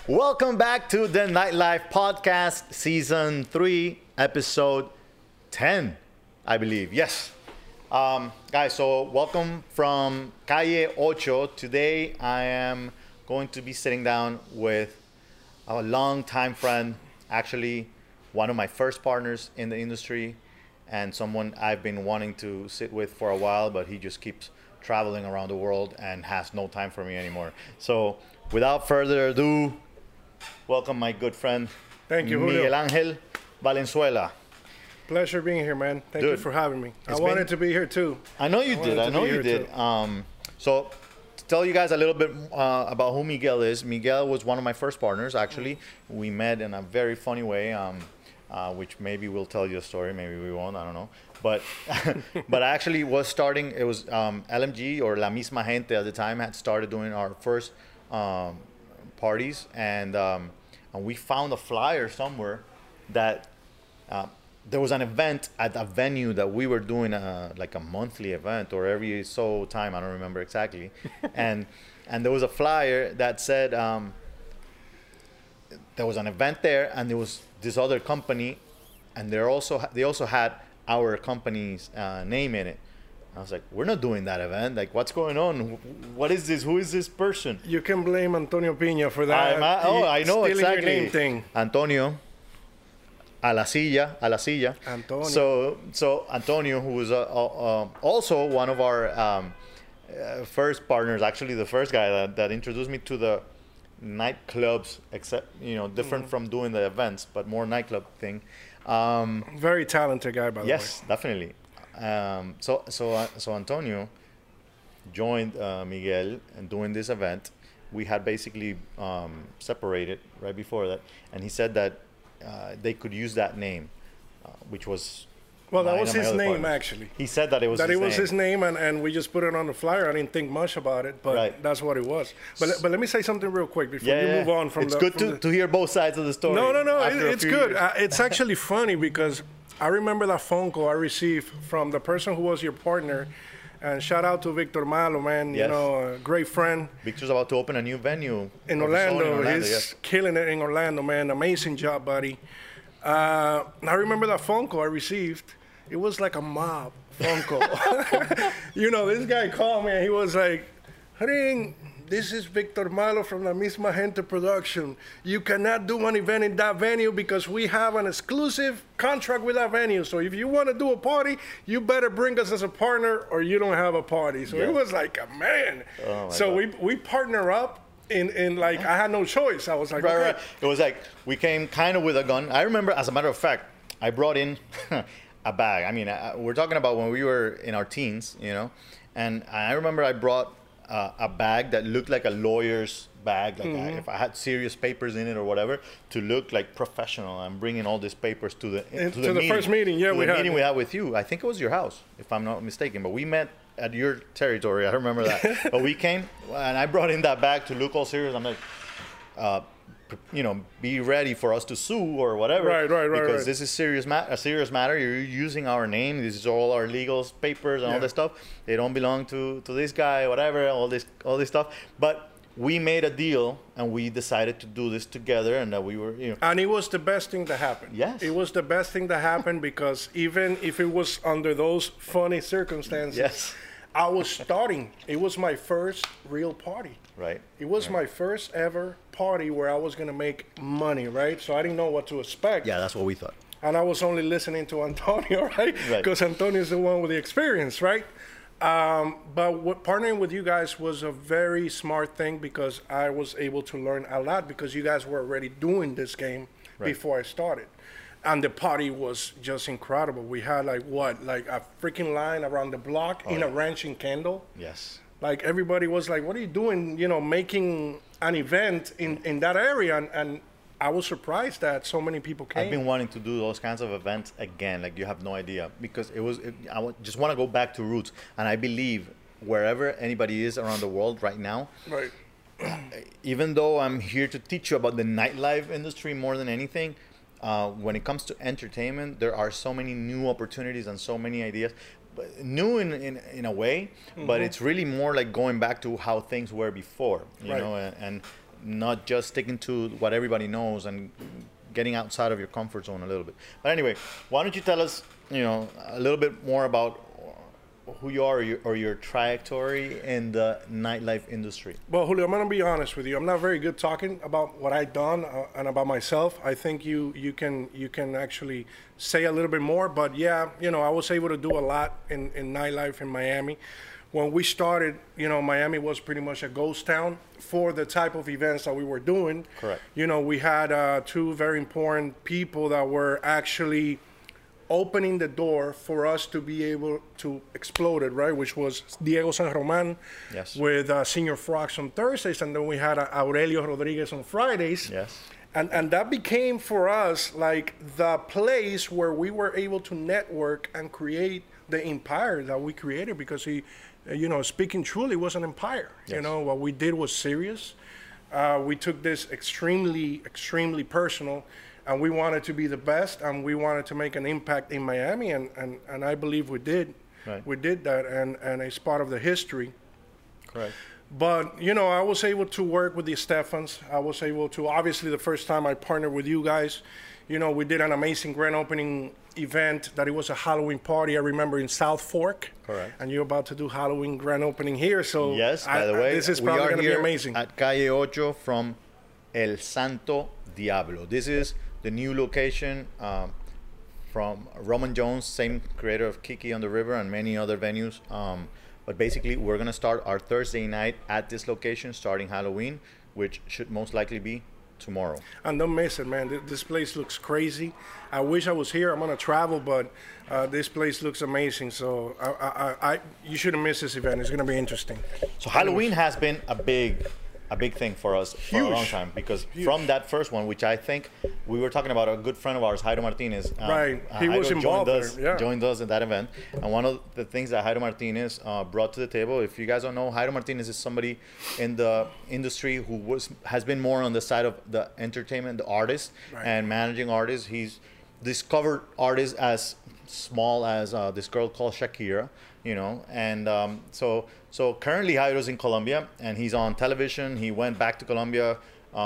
Welcome back to the Nightlife Podcast, Season 3, Episode 10, I believe. Yes. Guys, so welcome from Calle Ocho. Today, I am going to be sitting down with a longtime friend, actually one of my first partners in the industry, and someone I've been wanting to sit with for a while, but he just keeps traveling around the world and has no time for me anymore. So, without further ado, welcome my good friend, Thank you, Julio. Miguel Angel Valenzuela. Pleasure being here, man. Thank you Dude, for having me. I it's wanted been- to be here too. I know you did. wanted I to know be you here did. too. So to tell you guys a little bit about who Miguel is. Miguel was one of my first partners. Actually, we met in a very funny way, which maybe we'll tell you a story. Maybe we won't. I don't know. But but I actually was starting. It was LMG or La Misma Gente at the time had started doing our first parties, and we found a flyer somewhere that. There was an event at a venue that we were doing like a monthly event or every so time, I don't remember exactly, and there was a flyer that said there was an event there, and there was this other company, and they also had our company's name in it. I was like, we're not doing that event. Like, what's going on? What is this? Who is this person? You can blame Antonio Pina for that. I know Stealing exactly. Your name thing. Antonio. A la silla. Antonio. So Antonio, who was also one of our first partners, actually the first guy that introduced me to the nightclubs, except different from doing the events, but more nightclub thing. Very talented guy, by the way. Yes, definitely. So Antonio joined Miguel and doing this event. We had basically separated right before that, and he said that they could use that name, which was Well, that mine was and my his other name, partners. actually. He said that it was His name, and we just put it on the flyer. I didn't think much about it, but Right. that's what it was. But let me say something real quick before you Yeah, move on from it's the... good from the- to hear both sides of the story. No, after a it's few good. years. It's actually funny because I remember that phone call I received from the person who was your partner. And shout out to Victor Malo, man. Yes. You know, a great friend. Victor's about to open a new venue In of his own Orlando. He's yes. killing it in Orlando, man. Amazing job, buddy. I remember that phone call I received. It was like a mob phone call. This guy called me and he was like, "Ring, this is Victor Malo from La Misma Gente Production. You cannot do an event in that venue because we have an exclusive contract with that venue. So if you want to do a party, you better bring us as a partner or you don't have a party." So Yeah. it was like, man. Oh, my so God. we partner up in like, I had no choice. I was like, Right, okay. right. It was like we came kind of with a gun. I remember, as a matter of fact, I brought in a bag. I mean, we're talking about when we were in our teens, and I remember I brought a bag that looked like a lawyer's bag, like if I had serious papers in it or whatever, to look like professional. I'm bringing all these papers to the meeting. First meeting, yeah, to we the had. meeting we had with you. I think it was your house, if I'm not mistaken, but we met at your territory. I remember that. But we came, and I brought in that bag to look all serious. I'm like, be ready for us to sue or whatever. Right. Because this is a serious matter. You're using our name. This is all our legal papers and all Yeah. this stuff. They don't belong to this guy, whatever. All this stuff. But we made a deal, and we decided to do this together, and that we were, And it was the best thing to happen. Yes. It was the best thing to happen because even if it was under those funny circumstances, Yes. I was starting. It was my first real party. Right. It was my first ever party where I was going to make money, right? So I didn't know what to expect. Yeah, that's what we thought. And I was only listening to Antonio, right? Right. Because Antonio's the one with the experience, right? But partnering with you guys was a very smart thing because I was able to learn a lot because you guys were already doing this game before I started. And the party was just incredible. We had like a freaking line around the block in a ranch in Kendall. Yes. Like everybody was like, "What are you doing? Making an event in that area?" And I was surprised that so many people came. I've been wanting to do those kinds of events again, like you have no idea, because just want to go back to roots, and I believe wherever anybody is around the world right now, Right. even though I'm here to teach you about the nightlife industry more than anything, when it comes to entertainment, there are so many new opportunities and so many ideas. New in a way, but it's really more like going back to how things were before, you Right. know, and not just sticking to what everybody knows and getting outside of your comfort zone a little bit. But anyway, why don't you tell us, a little bit more about who you are or your trajectory in the nightlife industry? Well, Julio, I'm going to be honest with you. I'm not very good talking about what I've done and about myself. I think you can actually say a little bit more. But yeah, I was able to do a lot in nightlife in Miami. When we started, Miami was pretty much a ghost town for the type of events that we were doing. Correct. We had two very important people that were actually opening the door for us to be able to explode it, right? Which was Diego San Roman, yes, with Senior Frogs on Thursdays, and then we had Aurelio Rodriguez on Fridays. Yes. And that became for us like the place where we were able to network and create the empire that we created, because he, speaking truly, was an empire. Yes. What we did was serious. We took this extremely, extremely personal, and we wanted to be the best, and we wanted to make an impact in Miami, and I believe we did. Right. We did that, and it's part of the history. Correct. But, I was able to work with the Stefans. I was able to, obviously, the first time I partnered with you guys, we did an amazing grand opening event that it was a Halloween party, I remember, in South Fork. Correct. And you're about to do Halloween grand opening here, so yes, by the way, this is probably going to be amazing. At Calle Ocho from El Santo Diablo. This is the new location from Roman Jones, same creator of Kiki on the River and many other venues. But basically, we're going to start our Thursday night at this location starting Halloween, which should most likely be tomorrow. And don't miss it, man. This place looks crazy. I wish I was here. I'm going to travel, but this place looks amazing. So you shouldn't miss this event. It's going to be interesting. So Halloween has been a big thing for us for a long time, because from that first one, which I think we were talking about, a good friend of ours, Jairo Martinez. Right, he was involved joined us in that event. And one of the things that Jairo Martinez brought to the table, if you guys don't know, Jairo Martinez is somebody in the industry who has been more on the side of the entertainment, the artist, right, and managing artists. He's discovered artists as small as this girl called Shakira, and so currently Jairo's in Colombia and he's on television. He went back to Colombia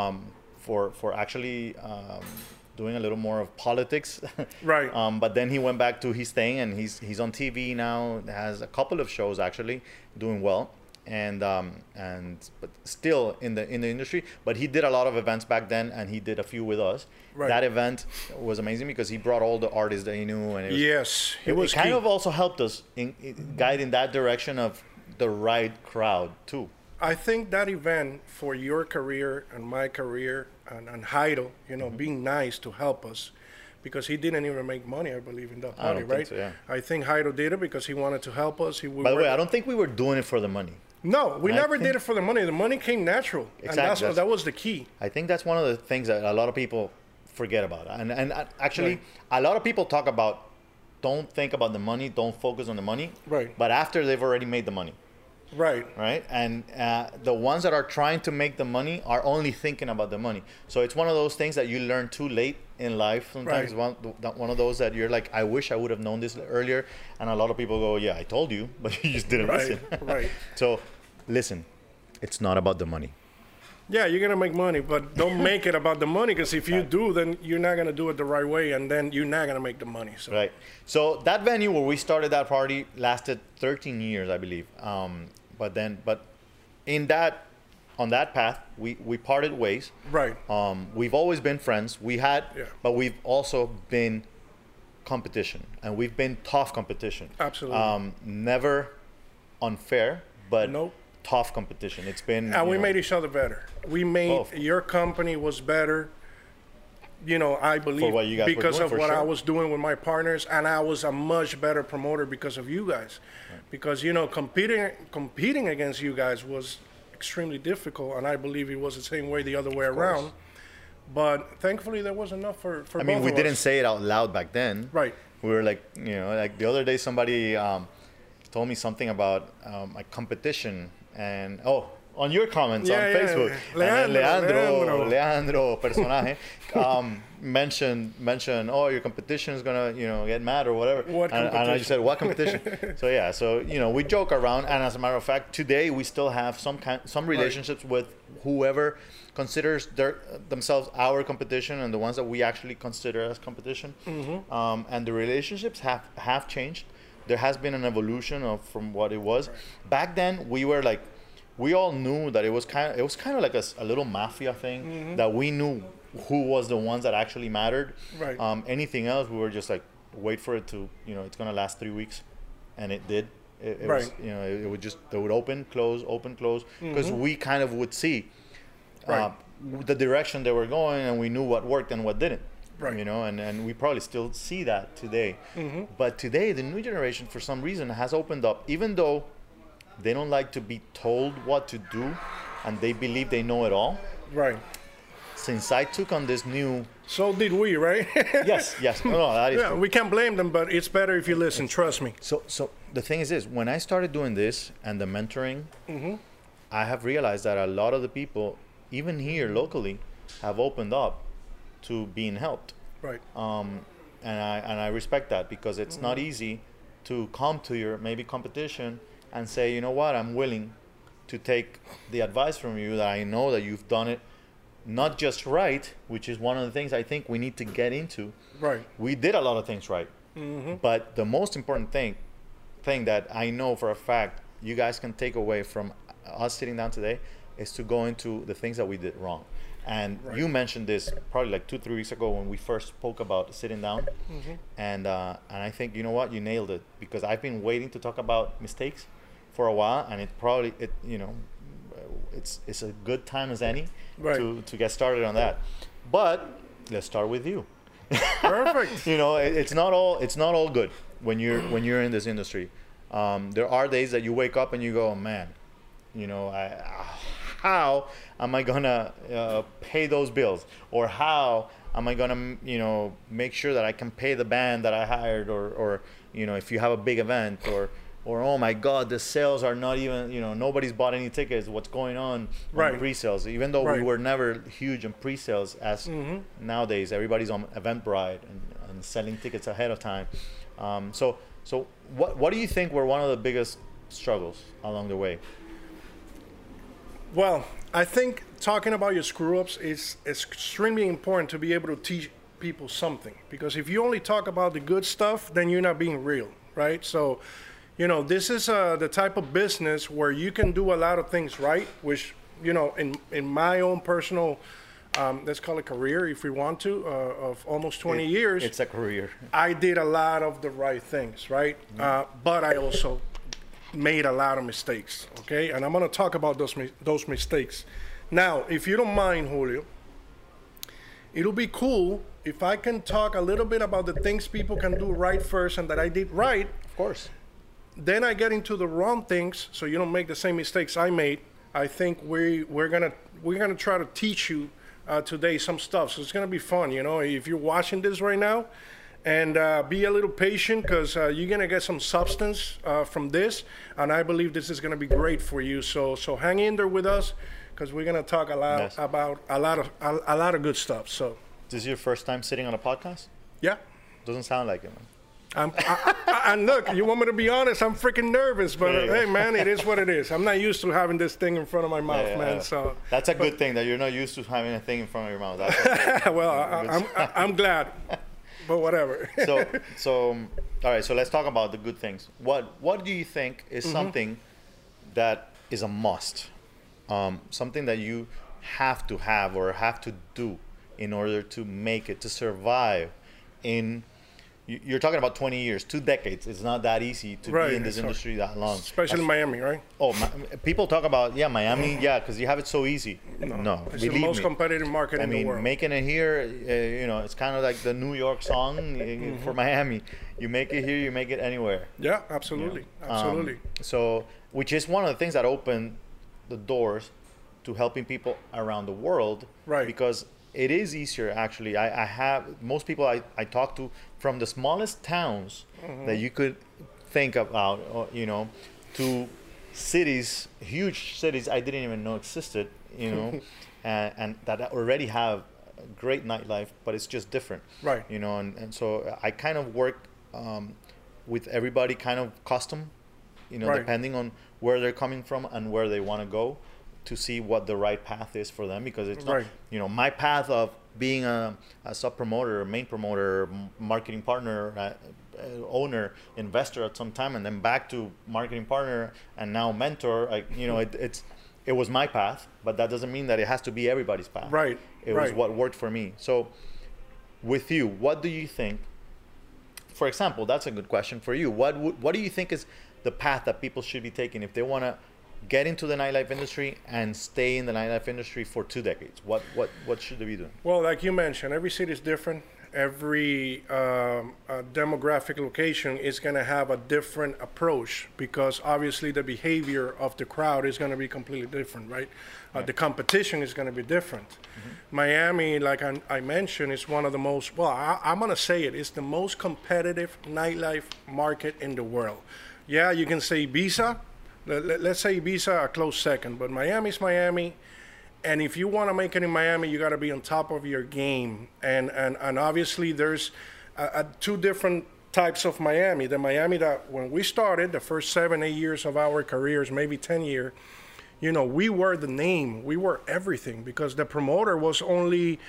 for actually doing a little more of politics, right? But then he went back to his thing, and he's on TV now. Has a couple of shows actually doing well, and but still in the industry. But he did a lot of events back then, and he did a few with us. Right. That event was amazing because he brought all the artists that he knew, and it kind of also helped us in guide in that direction of the right crowd too. I think that event for your career and my career and Jairo, being nice to help us, because he didn't even make money, I believe, in that party, right? Think so, yeah. I think Jairo did it because he wanted to help us. By the way, I don't think we were doing it for the money. No, we never did it for the money. The money came natural. Exactly. And that was the key. I think that's one of the things that a lot of people forget about. And actually, right, a lot of people talk about, don't think about the money, don't focus on the money. Right. But after they've already made the money. Right. Right. And the ones that are trying to make the money are only thinking about the money. So it's one of those things that you learn too late in life. Sometimes one of those that you're like, I wish I would have known this earlier. And a lot of people go, yeah, I told you, but you just didn't listen. Right. So listen, it's not about the money. Yeah, you're going to make money, but don't make it about the money, because if you do, then you're not going to do it the right way, and then you're not going to make the money. So. Right. So that venue where we started that party lasted 13 years, I believe. But on that path, we parted ways. Right. We've always been friends. But we've also been competition, and we've been tough competition. Absolutely. Never unfair, but nope. Tough competition. It's been. And we made each other better. We made your company was better. I believe because of what I was doing with my partners, and I was a much better promoter because of you guys. Right. Because competing against you guys was extremely difficult, and I believe it was the same way the other way around. But thankfully, there was enough for both of us. We didn't say it out loud back then. Right. We were like, like the other day, somebody told me something about my competition. And on your comments on Yeah, yeah, Facebook. yeah. And then Leandro. Leandro personaje, mentioned, oh, your competition is gonna, get mad or whatever. What and I competition? just said, what competition? So yeah, so we joke around, and as a matter of fact, today we still have some relationships with whoever considers themselves our competition and the ones that we actually consider as competition. And the relationships have changed. There has been an evolution from what it was. Back then, we all knew that it was kind of like a little mafia thing, that we knew who was the ones that actually mattered. Right. Anything else, we were just like, wait for it to, it's gonna last 3 weeks, and it did. It Right. was, they would open, close, because we kind of would see Right. the direction they were going, and we knew what worked and what didn't. Right. And we probably still see that today. But today, the new generation, for some reason, has opened up, even though they don't like to be told what to do, and they believe they know it all. Right. Since I took on this new, So did we, right? yes, no, that is Yeah, true. we can't blame them, but it's better if you listen. Trust me. So the thing is this: when I started doing this and the mentoring, I have realized that a lot of the people, even here locally, have opened up to being helped. Right. And I respect that, because it's not easy to come to your maybe competition and say, you know what, I'm willing to take the advice from you, that I know that you've done it not just right, which is one of the things I think we need to get into. Right. We did a lot of things right, but the most important thing that I know for a fact you guys can take away from us sitting down today is to go into the things that we did wrong. And you mentioned this probably like 2-3 weeks ago when we first spoke about sitting down, and I think, you know what, you nailed it, because I've been waiting to talk about mistakes for a while, and it's a good time as any to get started on that. But let's start with you. Perfect. It's not all good when you're in this industry. There are days that you wake up and you go, oh, man, how am I gonna pay those bills, or how am I gonna make sure that I can pay the band that I hired, or if you have a big event, or oh my God, the sales are not even, nobody's bought any tickets. What's going on Right. pre-sales? Even though we Right. were never huge in pre-sales, as nowadays everybody's on Eventbrite and selling tickets ahead of time. So what do you think were one of the biggest struggles along the way? Well, I think talking about your screw-ups is extremely important to be able to teach people something. Because if you only talk about the good stuff, then you're not being real, right? So, this is the type of business where you can do a lot of things right, which, in my own personal, let's call it career, if we want to, of almost 20 years. It's a career. I did a lot of the right things, right? But I also made a lot of mistakes, okay? And I'm gonna talk about those mistakes. Now, if you don't mind, Julio, it'll be cool if I can talk a little bit about the things people can do right first and that I did right. Of course. Then I get into the wrong things, so you don't make the same mistakes I made. I think we're gonna try to teach you today some stuff. So it's gonna be fun, if you're watching this right now. And be a little patient, because you're gonna get some substance from this, and I believe this is gonna be great for you. So hang in there with us, because we're gonna talk a lot Yes. about a lot of good stuff. So This is your first time sitting on a podcast? yeah, Doesn't sound like it, man. and look, you want me to be honest? I'm freaking nervous, but Yeah, yeah. hey, man, it is what it is. I'm not used to having this thing in front of my mouth, Yeah, man. yeah. So That's a good thing, that you're not used to having a thing in front of your mouth. That's well, I'm glad, but whatever. So all right, so let's talk about the good things. What do you think is something that is a must? Something that you have to have or have to do in order to make it, to survive in, you're talking about 20 years, 2 decades. It's not that easy to Right, be in this it's hard. industry that long. Especially in Miami, right? Oh, people talk about, Miami, because you have it so easy. No, It's the believe most me. competitive market I in the mean, world. making it here, it's kind of like the New York song for Miami. You make it here, you make it anywhere. Yeah, absolutely, absolutely. So, which is one of the things that opened the doors to helping people around the world. Right. Because it is easier, actually. I have most people I talk to from the smallest towns that you could think about, to cities, huge cities I didn't even know existed, you know, and that already have great nightlife, but it's just different, Right. you know, and so I kind of work with everybody kind of custom, you know, Right. depending on where they're coming from and where they want to go, to see what the right path is for them, because it's not, Right. you know, my path of being a sub promoter, main promoter, marketing partner, owner, investor at some time, and then back to marketing partner, and now mentor. You know, it was my path, but that doesn't mean that it has to be everybody's path. Right. It was Right. what worked for me. So, with you, what do you think? For example, that's a good question for you. What do you think is the path that people should be taking if they want to get into the nightlife industry and stay in the nightlife industry for 2 decades? What should they be doing? Well, like you mentioned, every city is different. Every demographic location is going to have a different approach, because obviously the behavior of the crowd is going to be completely different, right? The competition is going to be different. Miami, like I mentioned, is one of the most, well, I'm going to say it, it's the most competitive nightlife market in the world. Yeah, you can say Ibiza. Let's say Ibiza a close second, but Miami's Miami. And if you want to make it in Miami, you got to be on top of your game. And obviously there's two different types of Miami. The Miami that when we started, the first 7-8 years of our careers, maybe 10 years, you know, we were the name. We were everything, because the promoter was only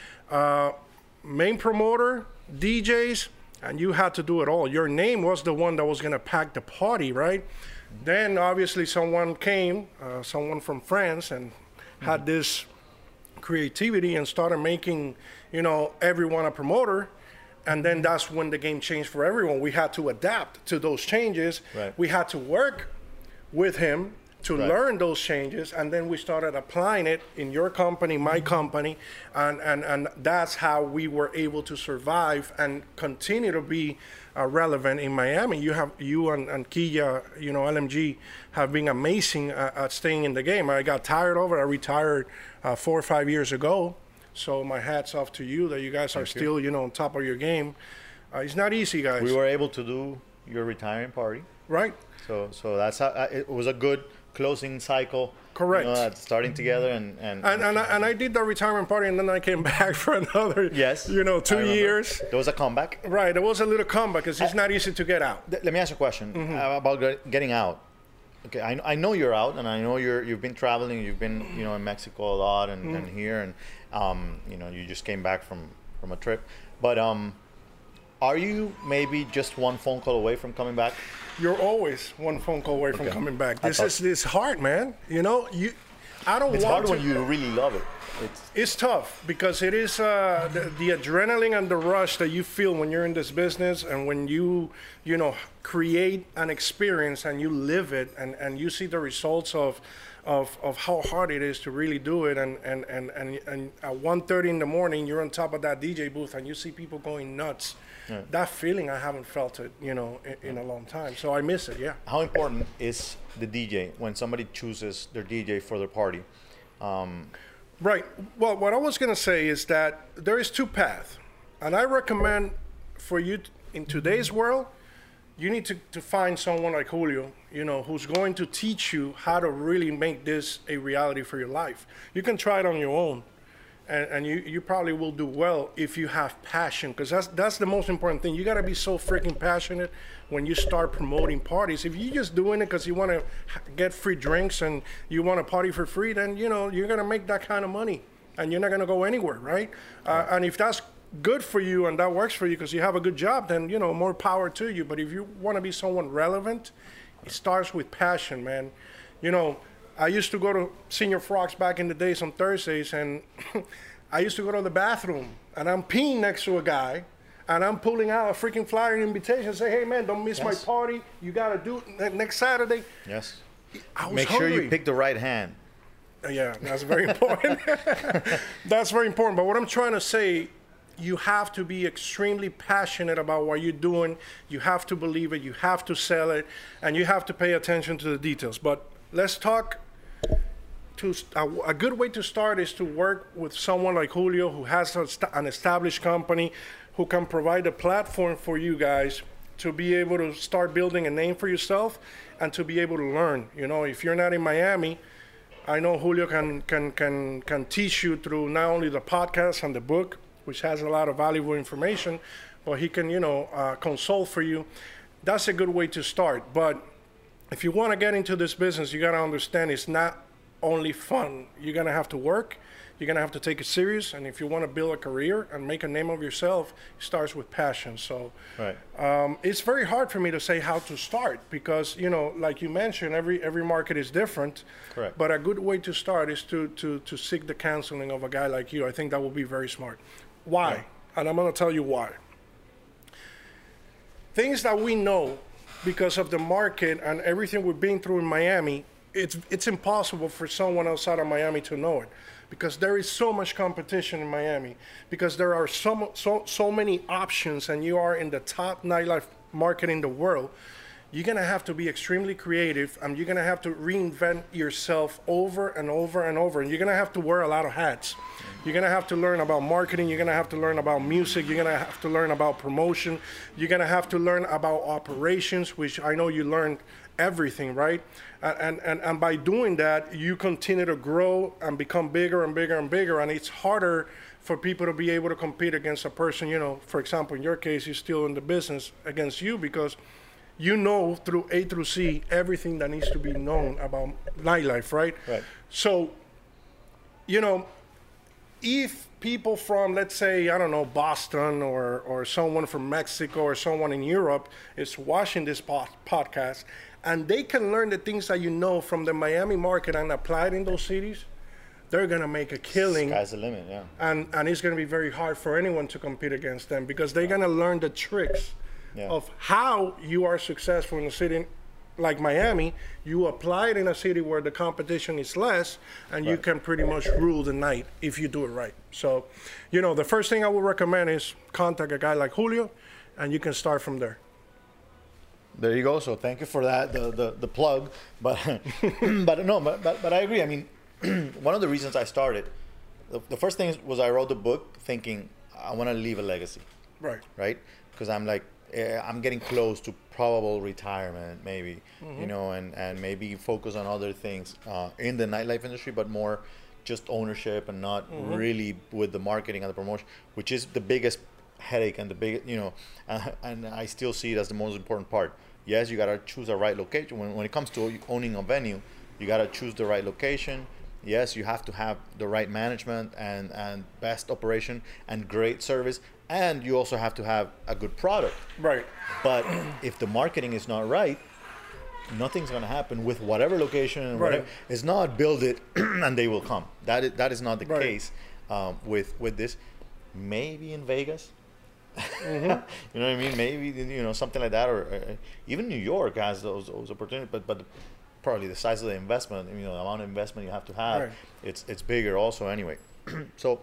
main promoter, DJs, and you had to do it all. Your name was the one that was going to pack the party, right? Then obviously someone came, someone from France, and had this creativity and started making, you know, everyone a promoter. And then that's when the game changed for everyone. We had to adapt to those changes. Right. We had to work with him to Right. learn those changes, and then we started applying it in your company, my company, and that's how we were able to survive and continue to be relevant in Miami. You and Kia, you know, LMG have been amazing at staying in the game. I got tired of it. I retired 4 or 5 years ago, so my hat's off to you that you guys are still, you know, on top of your game. It's not easy, guys. We were able to do your retiring party, Right? so that's how it was a good closing cycle. Correct. You know, starting together and I did the retirement party, and then I came back for another, yes, you know, I 2 remember. years. There was a comeback. Right, it was a little comeback because it's not easy to get out. Let me ask you a question about getting out. Okay, I know you're out, and I know you've been traveling. You've been, you know, in Mexico a lot, and here, and you know, you just came back from a trip. But are you maybe just one phone call away from coming back? You're always one phone call away from Okay. coming back. This hard, man. You know, I don't It's want hard to. when you really love it. It's tough because it is the adrenaline and the rush that you feel when you're in this business, and when you know, create an experience and you live it, and you see the results of how hard it is to really do it, and at 1:30 in the morning you're on top of that DJ booth and you see people going nuts. Yeah. That feeling, I haven't felt it, you know, in a long time. So I miss it. Yeah. How important is the DJ when somebody chooses their DJ for their party? Right. Well, what I was going to say is that there is two paths. And I recommend for you in today's world, you need to find someone like Julio, you know, who's going to teach you how to really make this a reality for your life. You can try it on your own. And you probably will do well if you have passion, because that's the most important thing. You got to be so freaking passionate when you start promoting parties. If you're just doing it because you want to get free drinks and you want to party for free, then, you know, you're going to make that kind of money and you're not going to go anywhere, right? And if that's good for you and that works for you because you have a good job, then, you know, more power to you. But if you want to be someone relevant, it starts with passion, man. You know, I used to go to Senior Frogs back in the days on Thursdays, and I used to go to the bathroom, and I'm peeing next to a guy, and I'm pulling out a freaking flyer and invitation, say, hey, man, don't miss my party. You got to do it next Saturday. Yes. I was Make hungry. sure you pick the right hand. Yeah, that's very important. That's very important. But what I'm trying to say, you have to be extremely passionate about what you're doing. You have to believe it. You have to sell it. And you have to pay attention to the details. But let's talk. A good way to start is to work with someone like Julio, who has an established company, who can provide a platform for you guys to be able to start building a name for yourself and to be able to learn. You know, if you're not in Miami, I know Julio can teach you through not only the podcast and the book, which has a lot of valuable information, but he can, consult for you. That's a good way to start. But if you want to get into this business, you got to understand it's not only fun. You're going to have to work. You're going to have to take it serious. And if you want to build a career and make a name of yourself, it starts with passion. So right. It's very hard for me to say how to start because, like you mentioned, every market is different. Correct. But a good way to start is to seek the counseling of a guy like you. I think that would be very smart. Why? Yeah. And I'm going to tell you why. Things that we know because of the market and everything we've been through in Miami, it's impossible for someone outside of Miami to know it because there is so much competition in Miami, because there are so many options and you are in the top nightlife market in the world. You're going to have to be extremely creative and you're going to have to reinvent yourself over and over and over. And you're going to have to wear a lot of hats. You're going to have to learn about marketing. You're going to have to learn about music. You're going to have to learn about promotion. You're going to have to learn about operations, which I know you learned everything, right? And by doing that, you continue to grow and become bigger and bigger and bigger. And it's harder for people to be able to compete against a person, for example, in your case, you're still in the business against you because you know through A through C everything that needs to be known about nightlife, right? Right. So, if people from, let's say, I don't know, Boston or someone from Mexico or someone in Europe is watching this podcast and they can learn the things that you know from the Miami market and apply it in those cities, they're going to make a killing. Sky's the limit, yeah. And it's going to be very hard for anyone to compete against them because they're going to learn the tricks. Yeah. Of how you are successful in a city like Miami. You apply it in a city where the competition is less and right. You can pretty much rule the night if you do it right. So, the first thing I would recommend is contact a guy like Julio and you can start from there. There you go. So thank you for that, the plug. But but I agree. I mean, one of the reasons I started, the first thing was I wrote the book thinking I want to leave a legacy. Right. Right? Because I'm like, I'm getting close to probable retirement, maybe, mm-hmm. and maybe focus on other things in the nightlife industry, but more just ownership and not mm-hmm. really with the marketing and the promotion, which is the biggest headache and the biggest, and I still see it as the most important part. Yes, you got to choose the right location. When it comes to owning a venue, you got to choose the right location. Yes, you have to have the right management and best operation and great service. And you also have to have a good product. Right. But if the marketing is not right, nothing's going to happen with whatever location. And right. Whatever. It's not build it and they will come. That is not the right. case with this. Maybe in Vegas. Mm-hmm. You know what I mean? Maybe, something like that. Or even New York has those opportunities. But probably the size of the investment, the amount of investment you have to have, right. it's bigger also anyway. So,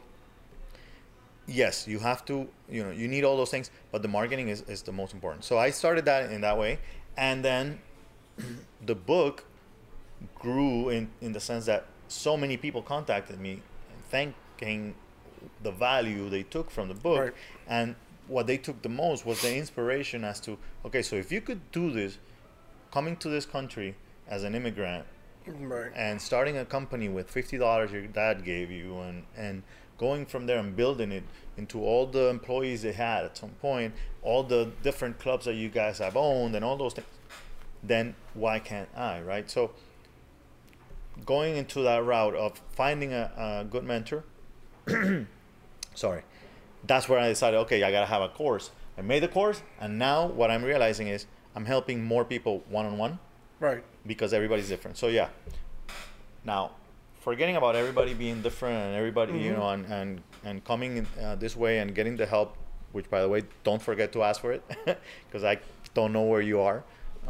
yes, you have to, you need all those things, but the marketing is the most important. So I started that in that way. And then the book grew in the sense that so many people contacted me thanking the value they took from the book. Right. And what they took the most was the inspiration as to, okay, so if you could do this, coming to this country as an immigrant, right. and starting a company with $50 your dad gave you and going from there and building it into all the employees they had at some point, all the different clubs that you guys have owned and all those things, then why can't I, right? So going into that route of finding a good mentor, that's where I decided, okay, I gotta have a course. I made the course, and now what I'm realizing is I'm helping more people one-on-one. Right. Because everybody's different. So yeah. Now, forgetting about everybody being different and everybody, mm-hmm. and coming this way and getting the help, which by the way, don't forget to ask for it, because I don't know where you are.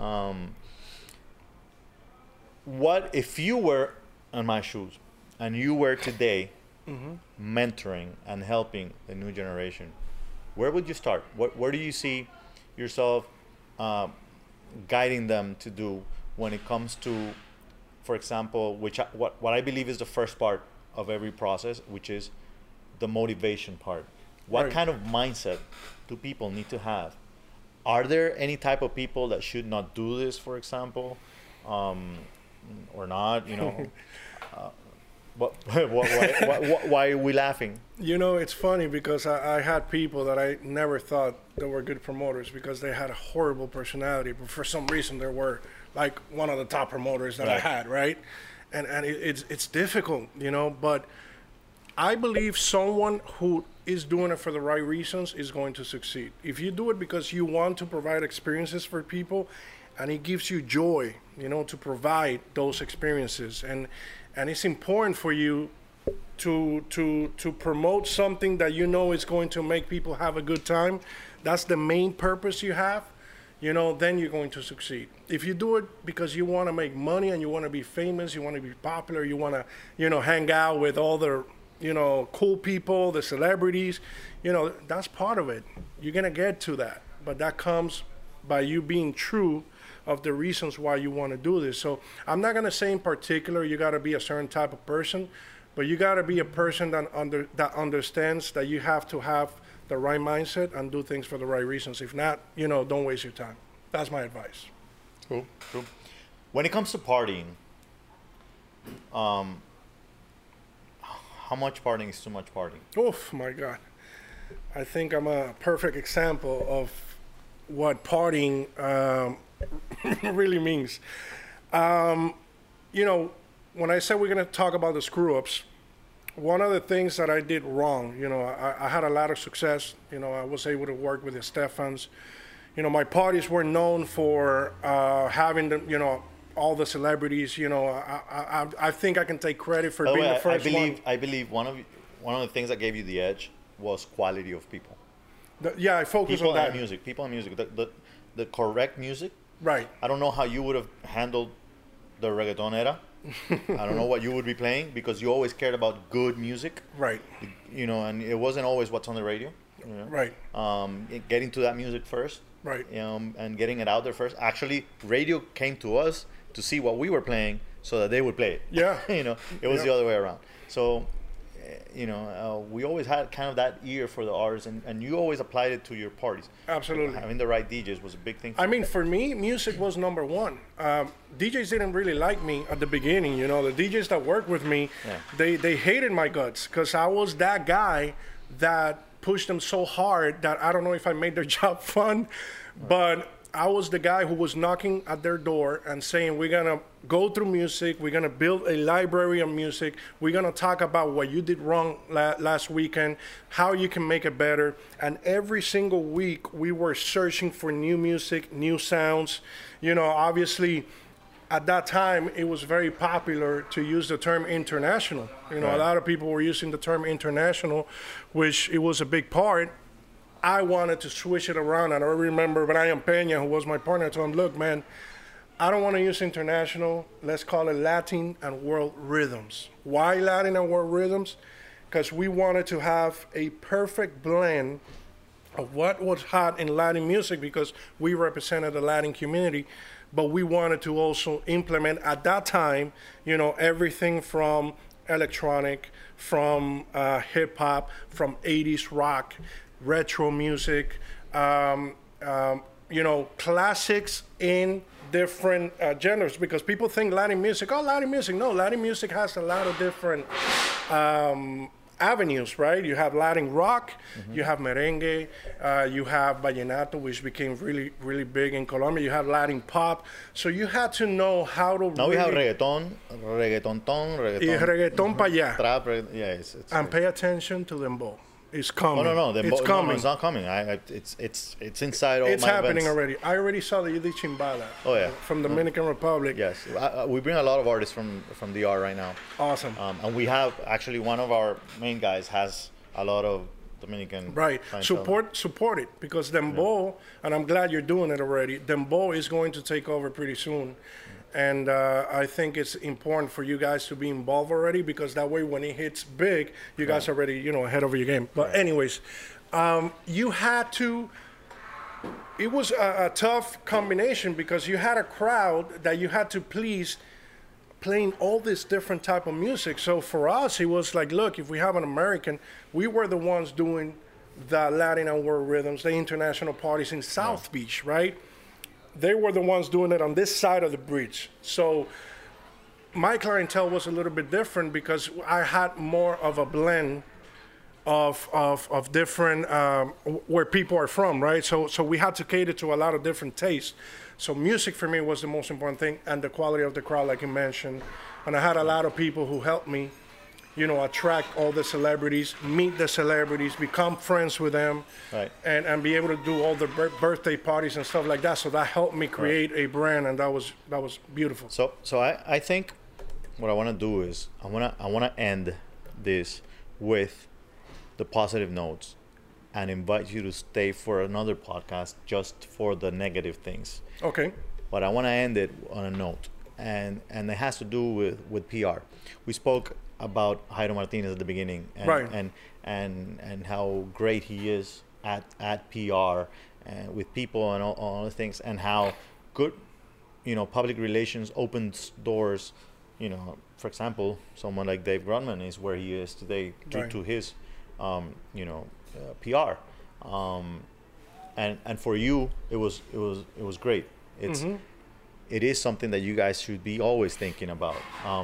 What if you were in my shoes and you were today mm-hmm. mentoring and helping the new generation? Where would you start? Where do you see yourself guiding them to do when it comes to, for example, what I believe is the first part of every process, which is the motivation part. What right. kind of mindset do people need to have Are there any type of people that should not do this, for example, or not? You know, why are we laughing? You know, it's funny because I had people that I never thought that were good promoters because they had a horrible personality, but for some reason they were like one of the top promoters that I had, right? And it's difficult, you know, but I believe someone who is doing it for the right reasons is going to succeed. If you do it because you want to provide experiences for people and it gives you joy, you know, to provide those experiences, and it's important for you to promote something that you know is going to make people have a good time, that's the main purpose you have, you know, then you're going to succeed. If you do it because you want to make money and you want to be famous, you want to be popular, you want to, you know, hang out with all the, you know, cool people, the celebrities, you know, that's part of it. You're going to get to that, but that comes by you being true of the reasons why you want to do this. So I'm not going to say in particular you got to be a certain type of person, but you got to be a person that understands that you have to have the right mindset and do things for the right reasons. If not, you know, don't waste your time. That's my advice. Cool. When it comes to partying, how much partying is too much partying? Oh my God. I think I'm a perfect example of what partying really means. You know, when I said we're going to talk about the screw-ups, one of the things that I did wrong, you know, I had a lot of success. You know, I was able to work with the Stefans. You know, my parties were known for having, you know, all the celebrities. You know, I think I can take credit for being the first one. I believe one of the things that gave you the edge was quality of people. Yeah, I focus on that. People and music. The correct music. Right. I don't know how you would have handled the reggaeton era. I don't know what you would be playing because you always cared about good music. Right. You know, and it wasn't always what's on the radio. You know? Right. Getting to that music first. Right. And getting it out there first. Actually, radio came to us to see what we were playing so that they would play it. Yeah. You know, it was the other way around. So, you know, we always had kind of that ear for the artists, and you always applied it to your parties. Absolutely. Having the right DJs was a big thing. I mean, for me, music was number one. DJs didn't really like me at the beginning. You know, the DJs that worked with me, they hated my guts because I was that guy that pushed them so hard that I don't know if I made their job fun, but I was the guy who was knocking at their door and saying, we're going to go through music. We're going to build a library of music. We're going to talk about what you did wrong last weekend, how you can make it better. And every single week, we were searching for new music, new sounds. You know, obviously, at that time, it was very popular to use the term international. You know, a lot of people were using the term international, which it was a big part. I wanted to switch it around, and I remember Brian Peña, who was my partner, told him, look, man, I don't want to use international. Let's call it Latin and world rhythms. Why Latin and world rhythms? Because we wanted to have a perfect blend of what was hot in Latin music because we represented the Latin community, but we wanted to also implement at that time, you know, everything from electronic, from hip hop, from 80s rock, retro music, you know, classics in different genres, because people think Latin music, no, Latin music has a lot of different avenues, right? You have Latin rock, you have merengue, you have vallenato, which became really, really big in Colombia. You have Latin pop. So you had to know how to. Now we have reggaeton pa' allá. Trap, and pay attention to dembow. It's coming. No. It's coming. No, it's not coming. It's inside all my events. It's happening already. I already saw the Yudi Chimbala. Oh yeah. From the Dominican Republic. Yes, we bring a lot of artists from DR right now. Awesome. And we have actually one of our main guys has a lot of Dominican. Right. Support it, because dembow, and I'm glad you're doing it already. Dembow is going to take over pretty soon. And I think it's important for you guys to be involved already, because that way when it hits big, you guys are already, you know, ahead of your game. But anyways, you had to, it was a tough combination because you had a crowd that you had to please playing all this different type of music. So for us, it was like, look, if we have an American, we were the ones doing the Latin and world rhythms, the international parties in South Beach, right? They were the ones doing it on this side of the bridge. So my clientele was a little bit different because I had more of a blend of different where people are from, right? So we had to cater to a lot of different tastes. So music for me was the most important thing, and the quality of the crowd, like you mentioned. And I had a lot of people who helped me, you know, attract all the celebrities, meet the celebrities, become friends with them, Right. and be able to do all the birthday parties and stuff like that. So that helped me create a brand, and that was beautiful. So I think what I want to do is I want to end this with the positive notes and invite you to stay for another podcast just for the negative things. Okay. But I want to end it on a note, and it has to do with PR. We spoke about Jairo Martinez at the beginning, and Right. and how great he is at PR and with people and all the things, and how good, you know, public relations opens doors. You know, for example, someone like Dave Grunman is where he is today due Right. to his, PR. And for you, it was great. It's it is something that you guys should be always thinking about.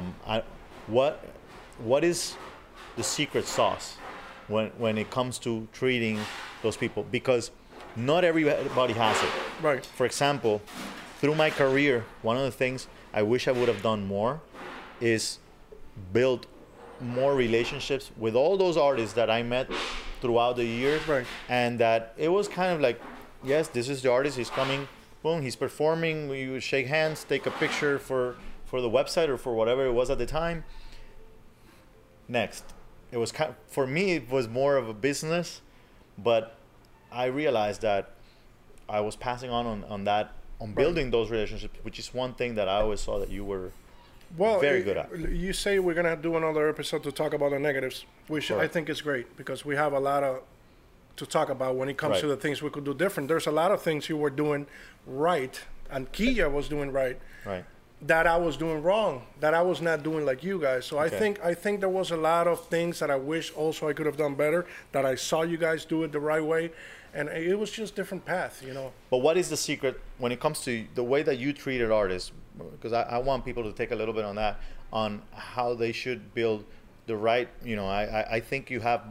What is the secret sauce when it comes to treating those people? Because not everybody has it. Right. For example, through my career, one of the things I wish I would have done more is build more relationships with all those artists that I met throughout the years. Right. And that it was kind of like, yes, this is the artist, he's coming, boom, he's performing, we would shake hands, take a picture for the website or for whatever it was at the time. Next. It was kind of, for me, it was more of a business, but I realized that I was passing on building those relationships, which is one thing that I always saw that you were very good at. You say we're gonna do another episode to talk about the negatives, which I think is great because we have a lot to talk about when it comes to Right. the things we could do different. There's a lot of things you were doing right, and Kia was doing right, Right. that I was doing wrong, that I was not doing like you guys. So Okay. I think there was a lot of things that I wish also I could have done better, that I saw you guys do it the right way, and it was just different path, you know. But what is the secret when it comes to the way that you treated artists? Because I want people to take a little bit on that, on how they should build the right, you know, I think you have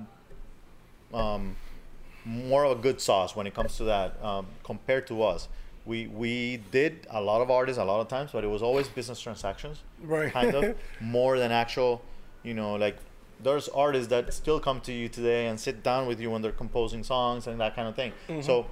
more of a good sauce when it comes to that compared to us. We did a lot of artists a lot of times, but it was always business transactions, Right. kind of, more than actual, you know, like there's artists that still come to you today and sit down with you when they're composing songs and that kind of thing. So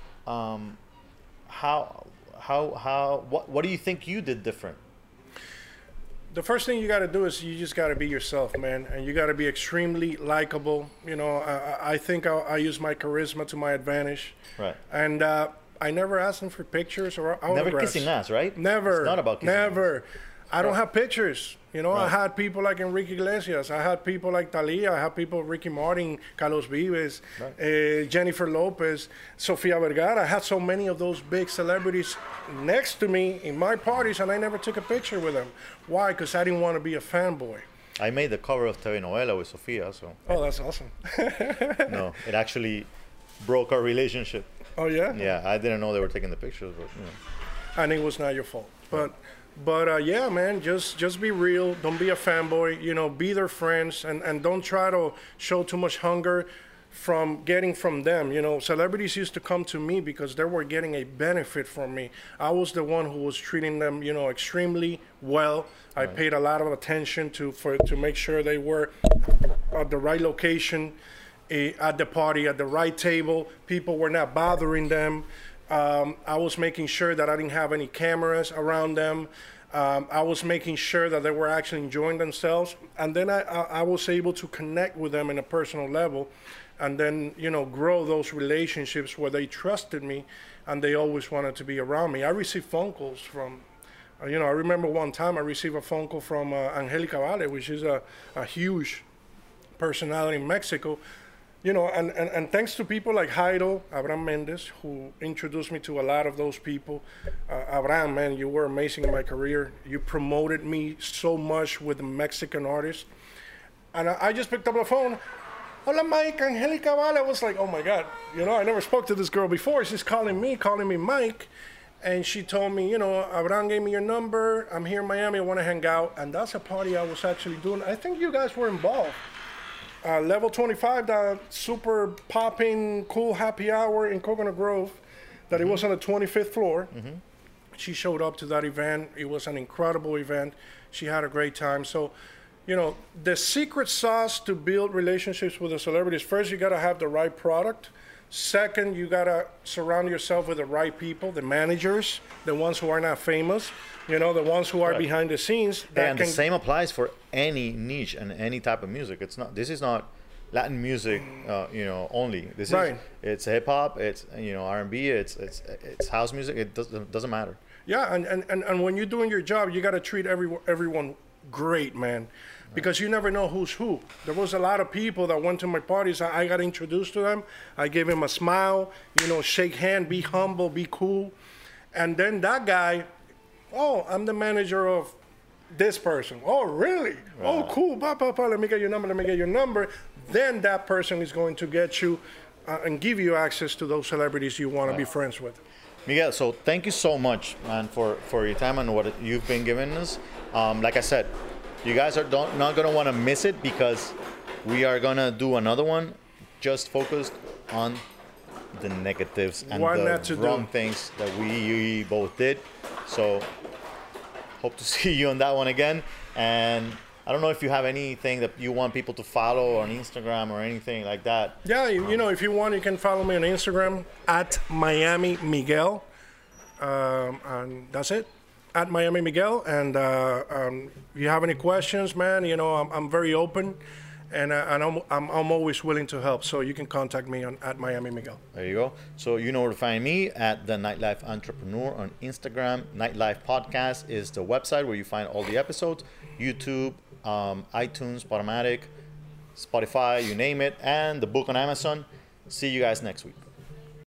what do you think you did different? The first thing you got to do is you just got to be yourself, man, and you got to be extremely likable. You know, I think I use my charisma to my advantage. Right. And I never asked them for pictures or autographs. Never kissing ass, right? Never. It's not about kissing Never. I don't have pictures. You know, I Right. had people like Enrique Iglesias. I had people like Thalia. I had people Ricky Martin, Carlos Vives, Jennifer Lopez, Sofia Vergara. I had so many of those big celebrities next to me in my parties, and I never took a picture with them. Why? Because I didn't want to be a fanboy. I made the cover of TV Novela with Sofia, so Oh, that's awesome. no, it actually broke our relationship. Oh, yeah? Yeah, I didn't know they were taking the pictures, but you know. And it was not your fault. But yeah, man, just be real. Don't be a fanboy. You know, be their friends, and don't try to show too much hunger from getting from them. You know, celebrities used to come to me because they were getting a benefit from me. I was the one who was treating them, you know, extremely well. I paid a lot of attention to make sure they were at the right location, at the party, at the right table. People were not bothering them. I was making sure that I didn't have any cameras around them. I was making sure that they were actually enjoying themselves. And then I was able to connect with them in a personal level and then, you know, grow those relationships where they trusted me and they always wanted to be around me. I received phone calls from, you know, I remember one time I received a phone call from Angelica Vale, which is a huge personality in Mexico. You know, and thanks to people like Jairo, Abraham Mendez, who introduced me to a lot of those people. Abraham, man, you were amazing in my career. You promoted me so much with the Mexican artists. And I just picked up the phone. Hola, Mike, Angelica Vale. I was like, oh my God, I never spoke to this girl before. She's calling me Mike. And she told me, Abraham gave me your number. I'm here in Miami. I want to hang out. And that's a party I was actually doing. I think you guys were involved. Level 25, that super popping, cool happy hour in Coconut Grove, that it was on the 25th floor. She showed up to that event. It was an incredible event. She had a great time. So, the secret sauce to build relationships with the celebrities, first, you got to have the right product. Second, you got to surround yourself with the right people, the managers, the ones who are not famous, the ones who are behind the scenes. And the same applies for any niche and any type of music. This is not Latin music, only. This is, it's hip hop, it's, R&B, it's house music. It doesn't matter. Yeah. And when you're doing your job, you got to treat everyone great, man. Because you never know who's who. There was a lot of people that went to my parties. I got introduced to them. I gave him a smile, shake hand, be humble, be cool. And then that guy, oh, I'm the manager of this person. Oh, really? Wow. Oh, cool. Let me get your number. Then that person is going to get you and give you access to those celebrities you want to be friends with. Miguel, so thank you so much, man, for your time and what you've been giving us. Like I said, you guys are not going to want to miss it, because we are going to do another one just focused on the negatives and the wrong things that we both did. So hope to see you on that one again. And I don't know if you have anything that you want people to follow on Instagram or anything like that. Yeah, if you want, you can follow me on Instagram at Miami Miguel. And that's it. At Miami Miguel, and if you have any questions, man, I'm very open, and I'm always willing to help. So you can contact me at Miami Miguel. There you go. So you know where to find me, at the Nightlife Entrepreneur on Instagram. Nightlife Podcast is the website where you find all the episodes. YouTube, iTunes, Podomatic, Spotify, you name it, and the book on Amazon. See you guys next week.